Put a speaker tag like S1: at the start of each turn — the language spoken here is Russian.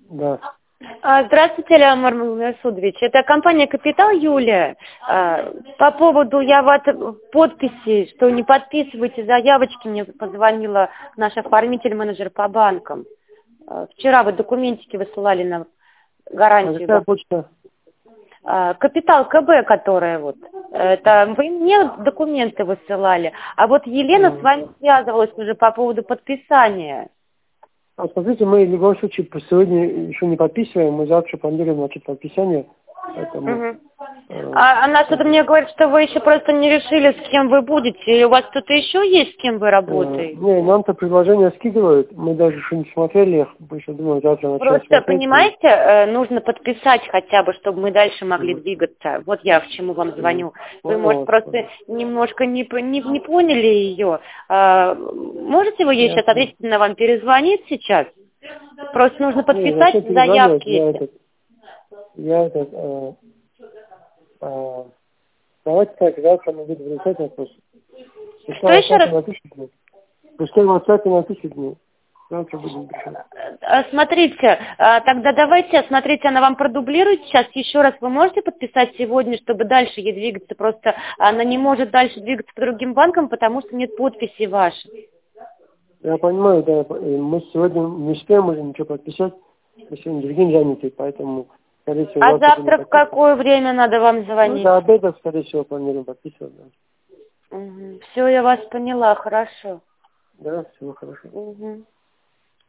S1: Да.
S2: Здравствуйте, Леонид Масудович. Это компания «Капитал», Юлия. По поводу подписи, что не подписываете заявочки, мне позвонила наш оформитель-менеджер по банкам. Вчера вы документики высылали на гарантию.
S1: Какая почта?
S2: «Капитал», КБ, которая вот. Это вы мне документы высылали, а вот Елена с вами связывалась уже по поводу подписания.
S1: Смотрите, мы в любом случае сегодня еще не подписываем, мы завтра планируем начать подписание. Поэтому,
S2: она что-то мне говорит, что вы еще просто не решили, с кем вы будете. И у вас кто-то еще есть, с кем вы работаете?
S1: Не, нам-то предложения скидывают, мы даже еще не смотрели их, мы еще думаем завтра начать
S2: Просто,
S1: смотреть.
S2: понимаете, нужно подписать хотя бы, чтобы мы дальше могли двигаться. Вот я к чему вам звоню. Вы, может, просто немножко не поняли ее. Можете вы ей сейчас ответить, вам перезвонить сейчас? Просто нужно подписать заявки.
S1: Давайте так, завтра мы будем решать вопрос.
S2: Что еще раз?
S1: Пускай в WhatsApp напишет мне. Завтра будем решать.
S2: Смотрите, тогда давайте, смотрите, она вам продублирует сейчас. Еще раз вы можете подписать сегодня, чтобы дальше ей двигаться? Просто она не может дальше двигаться по другим банкам, потому что нет подписи вашей.
S1: Я понимаю, да. Мы сегодня не успеем уже ничего подписать. Мы сегодня другим заняты, поэтому, скорее всего...
S2: А завтра в какое время надо вам звонить?
S1: До обеда, скорее всего, планируем подписывать, да.
S2: Все, я вас поняла, хорошо.
S1: Да, всего хорошо.